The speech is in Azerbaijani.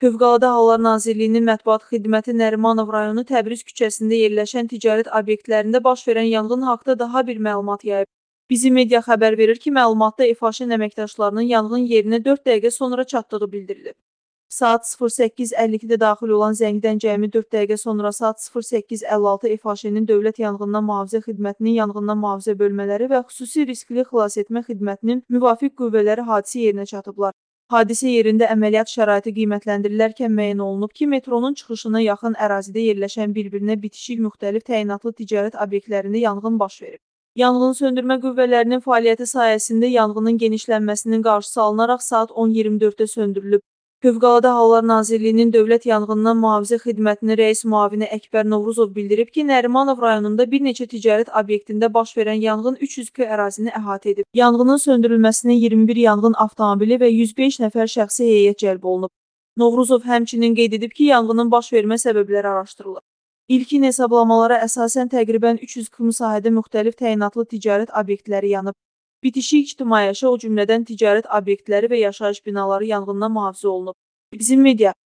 Fövqəladə Hallar Nazirliyinin mətbuat xidməti Nərimanov rayonu Təbriz küçəsində yerləşən ticarət obyektlərində baş verən yanğın haqda daha bir məlumat yayıb. Bizim media xəbər verir ki, məlumatda EFAŞın əməkdaşlarının yanğın yerinə 4 dəqiqə sonra çatdığı bildirilib. Saat 08:52-də daxil olan zəngdən cəmi 4 dəqiqə sonra saat 08:56 EFAŞ-nin Dövlət Yanğından Mühafizə Xidmətinin yanğından mühafizə bölmələri və xüsusi riskli xilasetmə xidmətinin müvafiq qüvvələri hadisə yerinə çatıblar. Hadisə yerində əməliyyat şəraiti qiymətləndirilərkən müəyyən olunub ki, metronun çıxışına yaxın ərazidə yerləşən bir-birinə bitişik müxtəlif təyinatlı ticarət obyektlərində yanğın baş verib. Yanğın söndürmə qüvvələrinin fəaliyyəti sayəsində yanğının genişlənməsinin qarşısı alınaraq saat 10:24-də söndürülüb. Fövqəladə Hallar Nazirliyinin Dövlət Yanğından Mühafizə Xidmətinin rəis müavini Əkbər Novruzov bildirib ki, Nərimanov rayonunda bir neçə ticarət obyektində baş verən yanğın 300 ərazini əhatə edib. Yanğının söndürülməsinə 21 yanğın avtomobili və 105 nəfər şəxsi heyət cəlb olunub. Novruzov həmçinin qeyd edib ki, yanğının baş vermə səbəbləri araşdırılır. İlkin hesablamalara əsasən təqribən 340 sahədə müxtəlif təyinatlı ticarət obyektləri yanıb. Bitişik ictimaiyyətə, o cümlədən ticarət obyektləri və yaşayış binaları yanğından mühafizə olunub. Bizim media